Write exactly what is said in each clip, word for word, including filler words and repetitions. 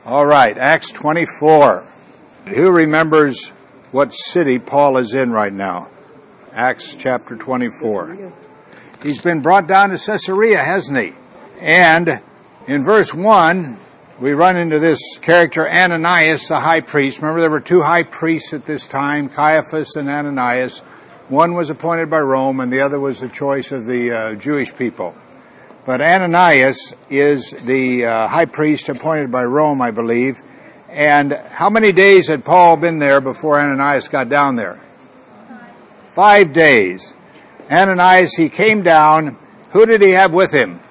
All right, Acts twenty-four. Who remembers what city Paul is in right now? Acts chapter twenty-four. He's been brought down to Caesarea, hasn't he? And in verse one, we run into this character Ananias, the high priest. Remember, there were two high priests at this time, Caiaphas and Ananias. One was appointed by Rome, and the other was the choice of the uh, Jewish people. But Ananias is the uh, high priest appointed by Rome, I believe. And how many days had Paul been there before Ananias got down there? Five days. Ananias, he came down. Who did he have with him?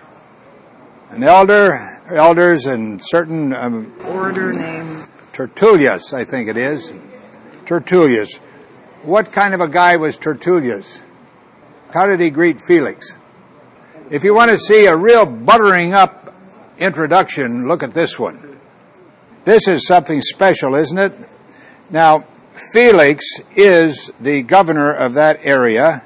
An elder, elders, and certain um, orator named Tertullus, I think it is. Tertullus. What kind of a guy was Tertullus? How did he greet Felix? If you want to see a real buttering up introduction, look at this one. This is something special, isn't it? Now, Felix is the governor of that area,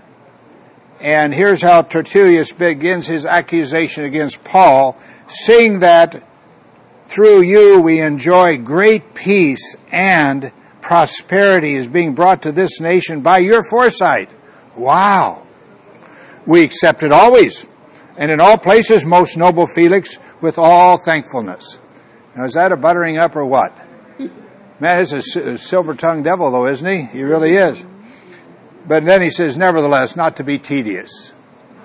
and here's how Tertullus begins his accusation against Paul, seeing that through you we enjoy great peace and prosperity is being brought to this nation by your foresight. Wow! We accept it always. And in all places, most noble Felix, with all thankfulness. Now, is that a buttering up or what? Man, this is a silver-tongued devil, though, isn't he? He really is. But then he says, nevertheless, not to be tedious.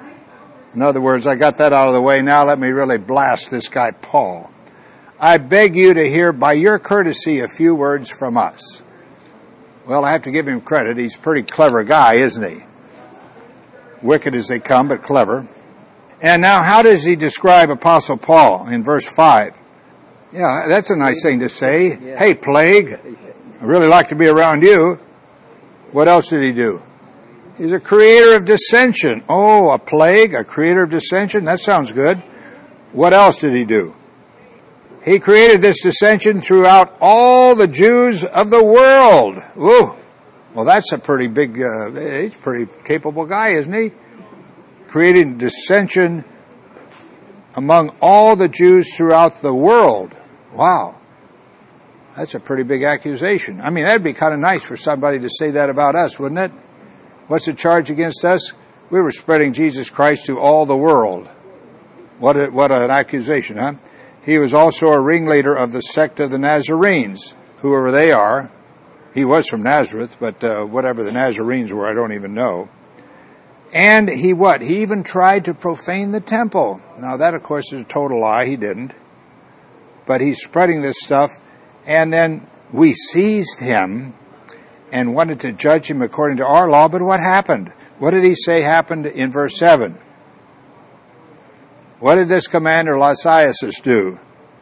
In other words, I got that out of the way. Now let me really blast this guy, Paul. I beg you to hear, by your courtesy, a few words from us. Well, I have to give him credit. He's a pretty clever guy, isn't he? Wicked as they come, but clever. And now, how does he describe Apostle Paul in verse five? Yeah, that's a nice thing to say. Yeah. Hey, plague, I really like to be around you. What else did he do? He's a creator of dissension. Oh, a plague, a creator of dissension? That sounds good. What else did he do? He created this dissension throughout all the Jews of the world. Ooh, well, that's a pretty big, uh, he's a pretty capable guy, isn't he? Creating dissension among all the Jews throughout the world. Wow. That's a pretty big accusation. I mean, that'd be kind of nice for somebody to say that about us, wouldn't it? What's the charge against us? We were spreading Jesus Christ to all the world. What a, what an accusation, huh? He was also a ringleader of the sect of the Nazarenes, whoever they are. He was from Nazareth, but uh, whatever the Nazarenes were, I don't even know. And he what? He even tried to profane the temple. Now that, of course, is a total lie. He didn't. But he's spreading this stuff. And then we seized him and wanted to judge him according to our law. But what happened? What did he say happened in verse seven? What did this commander Lysias do?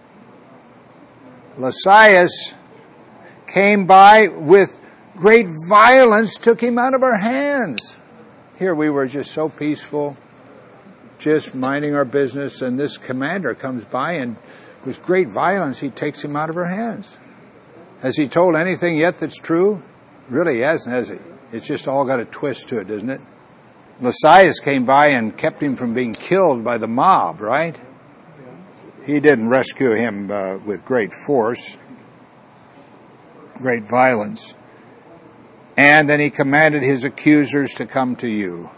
Lysias came by with great violence, took him out of our hands. Here we were just so peaceful, just minding our business, and this commander comes by and with great violence he takes him out of our hands. Has he told anything yet that's true? Really he hasn't, has he? It's just all got a twist to it, doesn't it? Lysias came by and kept him from being killed by the mob, right? He didn't rescue him uh, with great force, great violence. And then he commanded his accusers to come to you.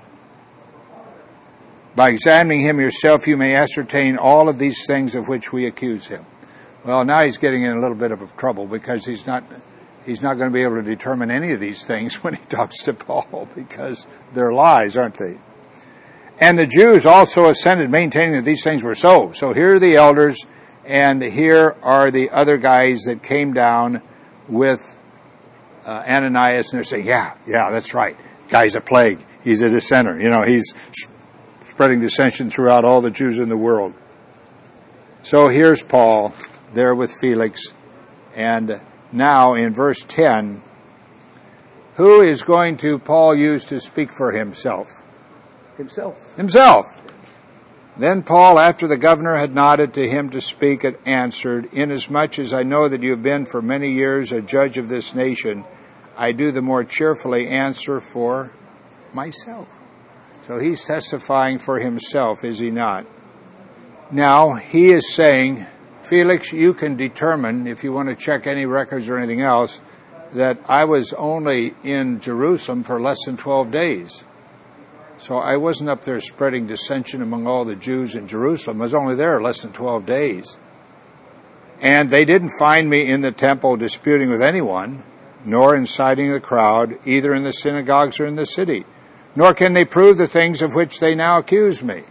By examining him yourself, you may ascertain all of these things of which we accuse him. Well, now he's getting in a little bit of trouble because he's not he's not going to be able to determine any of these things when he talks to Paul because they're lies, aren't they? And the Jews also assented, maintaining that these things were so. So here are the elders, and here are the other guys that came down with Uh, Ananias, and they're saying, yeah, yeah, that's right. Guy's a plague. He's a dissenter. You know, he's spreading dissension throughout all the Jews in the world. So here's Paul there with Felix. And now in verse ten, who is going to Paul use to speak for himself? Himself. Himself. Then Paul, after the governor had nodded to him to speak, had answered, inasmuch as I know that you have been for many years a judge of this nation, I do the more cheerfully answer for myself. So he's testifying for himself, is he not? Now, he is saying, Felix, you can determine, if you want to check any records or anything else, that I was only in Jerusalem for less than twelve days. So I wasn't up there spreading dissension among all the Jews in Jerusalem. I was only there less than twelve days. And they didn't find me in the temple disputing with anyone, nor inciting the crowd, either in the synagogues or in the city. Nor can they prove the things of which they now accuse me.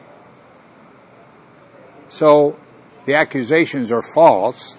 So the accusations are false.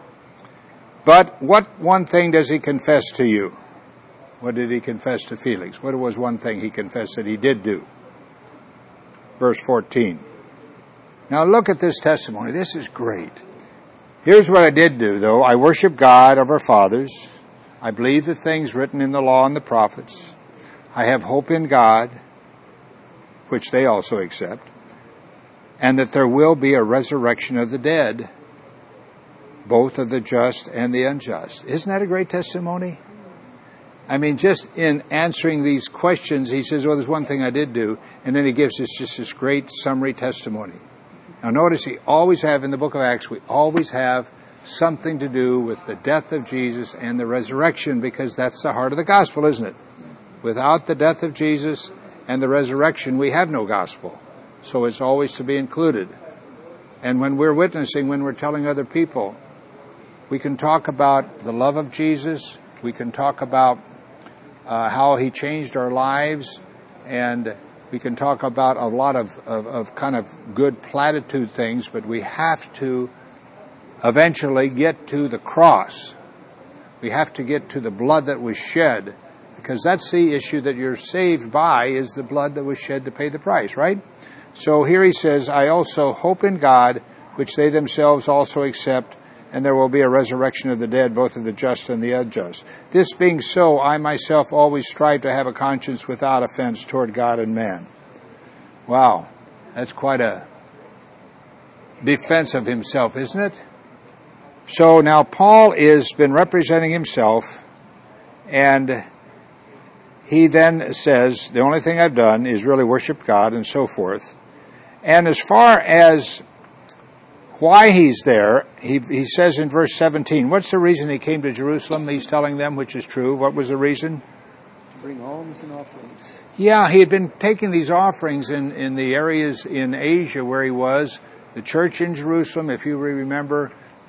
But what one thing does he confess to you? What did he confess to Felix? What was one thing he confessed that he did do? Verse fourteen. Now look at this testimony. This is great. Here's what I did do, though. I worship God of our fathers. I believe the things written in the law and the prophets. I have hope in God, which they also accept, and that there will be a resurrection of the dead, both of the just and the unjust. Isn't that a great testimony? I mean, just in answering these questions, he says, well, there's one thing I did do, and then he gives us just this great summary testimony. Now notice he always have, in the book of Acts, we always have something to do with the death of Jesus and the resurrection, because that's the heart of the gospel, isn't it? Without the death of Jesus and the resurrection, we have no gospel. So it's always to be included. And when we're witnessing, when we're telling other people, we can talk about the love of Jesus. We can talk about uh, how he changed our lives. And we can talk about a lot of, of, of kind of good platitude things, but we have to eventually get to the cross. We have to get to the blood that was shed, because that's the issue that you're saved by, is the blood that was shed to pay the price, right? So here he says, I also hope in God, which they themselves also accept, and there will be a resurrection of the dead, both of the just and the unjust. This being so, I myself always strive to have a conscience without offense toward God and man. Wow, that's quite a defense of himself, isn't it? So now Paul has been representing himself, and he then says, the only thing I've done is really worship God and so forth. And as far as why he's there, he, he says in verse seventeen, what's the reason he came to Jerusalem? He's telling them, which is true. What was the reason? To bring alms and offerings. Yeah, he had been taking these offerings in, in the areas in Asia where he was. The church in Jerusalem, if you remember,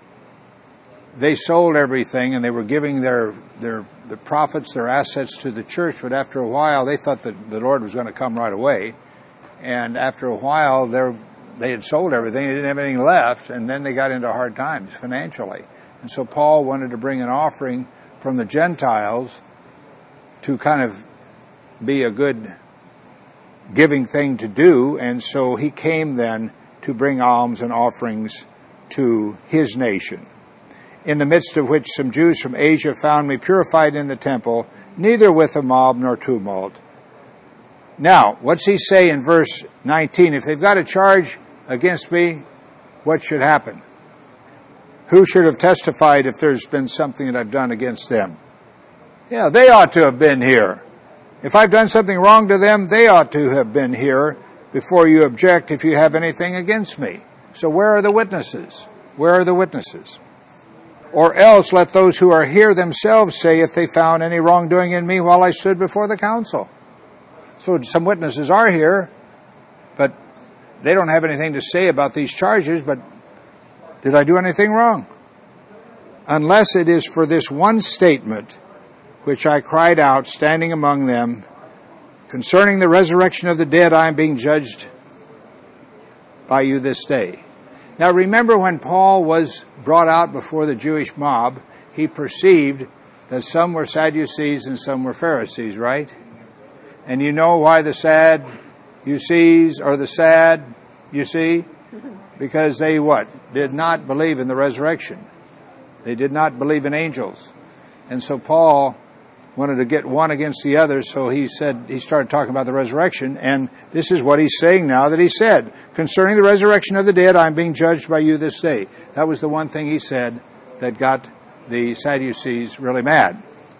they sold everything and they were giving their, their the profits, their assets to the church. But after a while, they thought that the Lord was going to come right away. And after a while, they're They had sold everything. They didn't have anything left. And then they got into hard times financially. And so Paul wanted to bring an offering from the Gentiles to kind of be a good giving thing to do. And so he came then to bring alms and offerings to his nation, in the midst of which some Jews from Asia found me purified in the temple, neither with a mob nor tumult. Now, what's he say in verse nineteen? If they've got a charge against me, what should happen? Who should have testified if there's been something that I've done against them? Yeah, they ought to have been here. If I've done something wrong to them, they ought to have been here before you object if you have anything against me. So where are the witnesses? Where are the witnesses? Or else let those who are here themselves say if they found any wrongdoing in me while I stood before the council. So some witnesses are here, but they don't have anything to say about these charges, but did I do anything wrong? Unless it is for this one statement, which I cried out, standing among them, concerning the resurrection of the dead, I am being judged by you this day. Now remember, when Paul was brought out before the Jewish mob, he perceived that some were Sadducees and some were Pharisees, right? And you know why the Sadducees are the sad, you see? Because they what? Did not believe in the resurrection. They did not believe in angels. And so Paul wanted to get one against the other, so he said, he started talking about the resurrection, and this is what he's saying now that he said, concerning the resurrection of the dead, I'm being judged by you this day. That was the one thing he said that got the Sadducees really mad.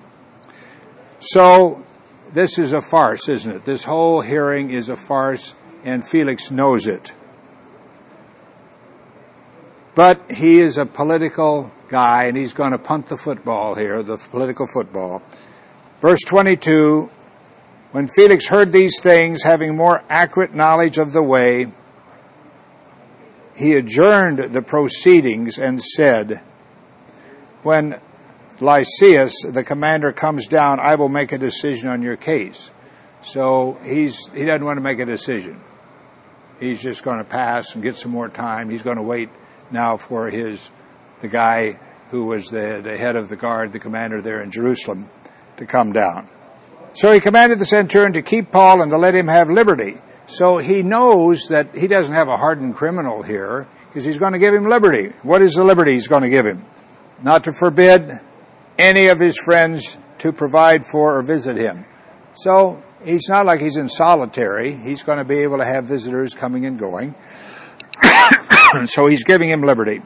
So this is a farce, isn't it? This whole hearing is a farce, and Felix knows it. But he is a political guy, and he's going to punt the football here, the political football. Verse twenty-two, when Felix heard these things, having more accurate knowledge of the way, he adjourned the proceedings and said, when Lysias, the commander, comes down, I will make a decision on your case. So he's he doesn't want to make a decision. He's just going to pass and get some more time. He's going to wait now for his the guy who was the, the head of the guard, the commander there in Jerusalem, to come down. So he commanded the centurion to keep Paul and to let him have liberty. So he knows that he doesn't have a hardened criminal here, because he's going to give him liberty. What is the liberty he's going to give him? Not to forbid any of his friends to provide for or visit him. So he's not like he's in solitary. He's going to be able to have visitors coming and going. So he's giving him liberty.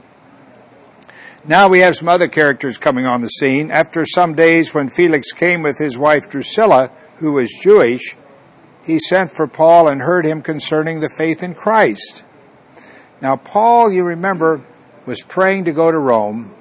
Now we have some other characters coming on the scene. After some days, when Felix came with his wife Drusilla, who was Jewish, he sent for Paul and heard him concerning the faith in Christ. Now Paul, you remember, was praying to go to Rome,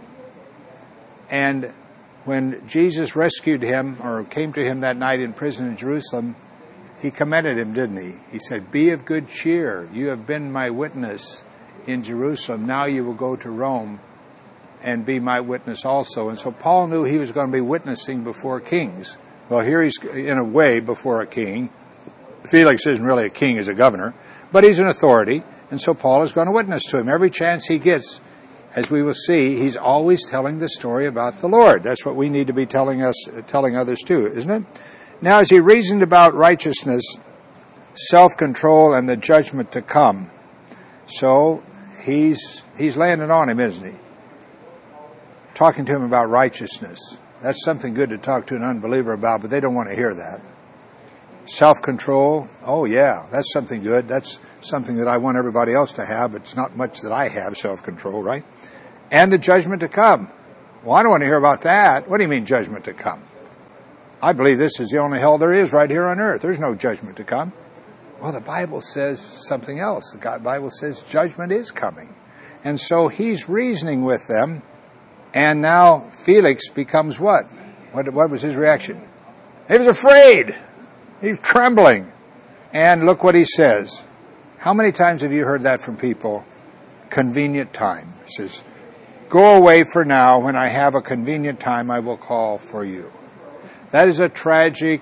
and when Jesus rescued him or came to him that night in prison in Jerusalem, he commended him, didn't he? He said, be of good cheer. You have been my witness in Jerusalem. Now you will go to Rome and be my witness also. And so Paul knew he was going to be witnessing before kings. Well, here he's in a way before a king. Felix isn't really a king, he's a governor, but he's an authority. And so Paul is going to witness to him. Every chance he gets, as we will see, he's always telling the story about the Lord. That's what we need to be telling us, telling others too, isn't it? Now, as he reasoned about righteousness, self-control, and the judgment to come, so he's he's laying it on him, isn't he? Talking to him about righteousness. That's something good to talk to an unbeliever about, but they don't want to hear that. Self-control, oh yeah, that's something good. That's something that I want everybody else to have, but it's not much that I have, self-control, right? And the judgment to come. Well, I don't want to hear about that. What do you mean, judgment to come? I believe this is the only hell there is right here on earth. There's no judgment to come. Well, the Bible says something else. The Bible says judgment is coming. And so he's reasoning with them, and now Felix becomes what? What, what was his reaction? He was afraid. He's trembling. And look what he says. How many times have you heard that from people? Convenient time. He says, go away for now. When I have a convenient time, I will call for you. That is a tragic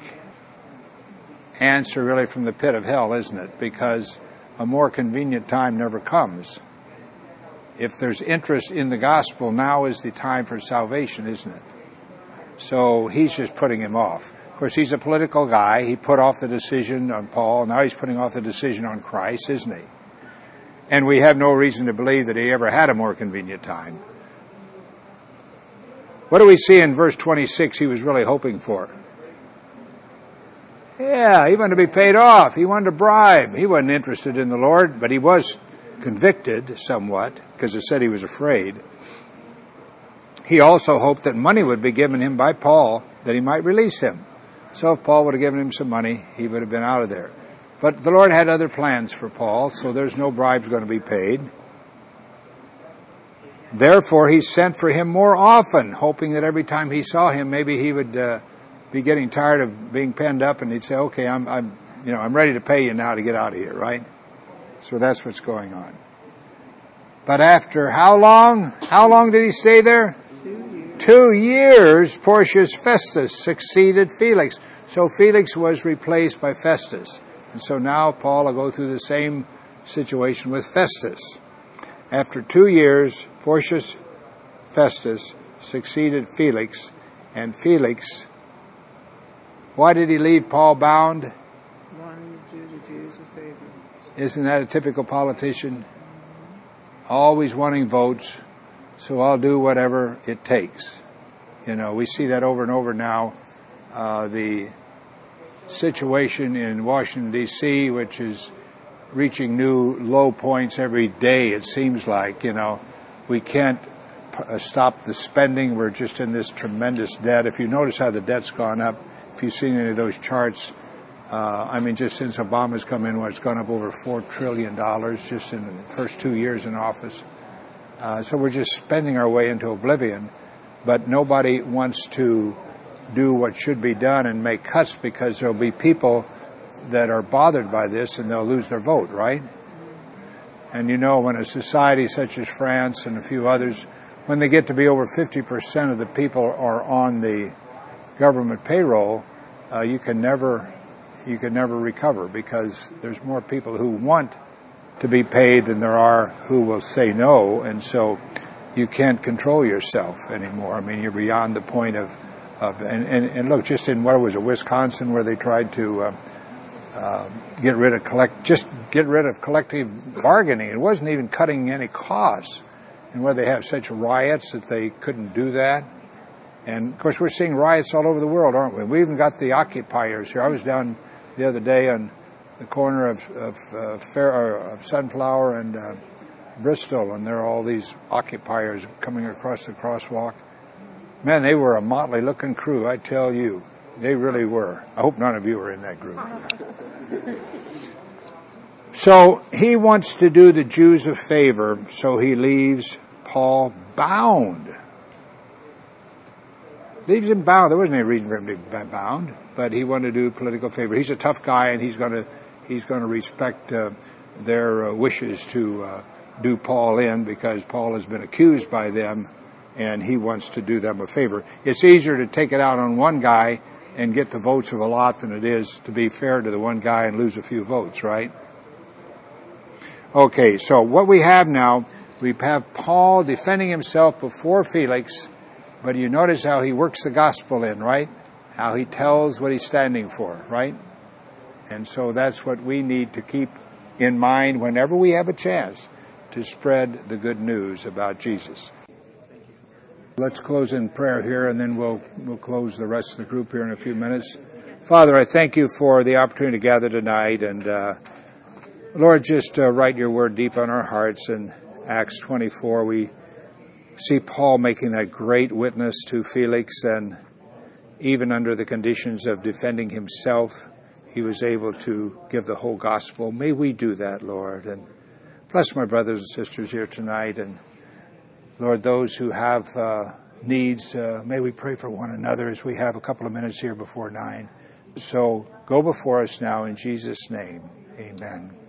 answer really from the pit of hell, isn't it? Because a more convenient time never comes. If there's interest in the gospel, now is the time for salvation, isn't it? So he's just putting him off. Of course, he's a political guy. He put off the decision on Paul. Now he's putting off the decision on Christ, isn't he? And we have no reason to believe that he ever had a more convenient time. What do we see in verse twenty-six he was really hoping for? Yeah, he wanted to be paid off. He wanted to bribe. He wasn't interested in the Lord, but he was convicted somewhat because it said he was afraid. He also hoped that money would be given him by Paul that he might release him. So if Paul would have given him some money, he would have been out of there. But the Lord had other plans for Paul, so there's no bribes going to be paid. Therefore, he sent for him more often, hoping that every time he saw him, maybe he would uh, be getting tired of being penned up, and he'd say, "Okay, I'm, I'm, you know, I'm ready to pay you now to get out of here." Right? So that's what's going on. But after how long? How long did he stay there? Two years. Two years. Porcius Festus succeeded Felix, so Felix was replaced by Festus, and so now Paul will go through the same situation with Festus. After two years, Porcius Festus succeeded Felix, and Felix, why did he leave Paul bound? Wanting to do the Jews a favor. Isn't that a typical politician? Always wanting votes, so I'll do whatever it takes. You know, we see that over and over now. Uh, the situation in Washington, D C, which is reaching new low points every day, it seems like, you know. We can't p- stop the spending. We're just in this tremendous debt. If you notice how the debt's gone up, if you've seen any of those charts, uh, I mean, just since Obama's come in, well, it's gone up over four trillion dollars just in the first two years in office. Uh, so we're just spending our way into oblivion, but nobody wants to do what should be done and make cuts because there'll be people that are bothered by this and they'll lose their vote, right? And you know, when a society such as France and a few others, when they get to be over fifty percent of the people are on the government payroll, uh, you can never, you can never recover because there's more people who want to be paid than there are who will say no, and so you can't control yourself anymore. I mean, you're beyond the point of, of and, and, and look, just in what was it, Wisconsin, where they tried to uh, uh, get rid of collect, just get rid of collective bargaining. It wasn't even cutting any costs, and where they have such riots that they couldn't do that. And of course, we're seeing riots all over the world, aren't we? We even got the occupiers here. I was down the other day on the corner of, of, uh, Fair, or of Sunflower and uh, Bristol, and there are all these occupiers coming across the crosswalk. Man, they were a motley-looking crew, I tell you. They really were. I hope none of you were in that group. So he wants to do the Jews a favor, so he leaves Paul bound. Leaves him bound. There wasn't any reason for him to be bound, but he wanted to do a political favor. He's a tough guy, and he's going to he's going to respect uh, their uh, wishes to uh, do Paul in, because Paul has been accused by them, and he wants to do them a favor. It's easier to take it out on one guy and get the votes of a lot than it is to be fair to the one guy and lose a few votes, right? Okay, so what we have now, we have Paul defending himself before Felix, but you notice how he works the gospel in, right? How he tells what he's standing for, right? And so that's what we need to keep in mind whenever we have a chance to spread the good news about Jesus. Let's close in prayer here, and then we'll we'll close the rest of the group here in a few minutes. Father, I thank you for the opportunity to gather tonight, and uh, Lord, just uh, write your word deep on our hearts. In Acts twenty-four, we see Paul making that great witness to Felix, and even under the conditions of defending himself, he was able to give the whole gospel. May we do that, Lord. And bless my brothers and sisters here tonight. And Lord, those who have uh, needs, uh, may we pray for one another as we have a couple of minutes here before nine. So go before us now in Jesus' name. Amen.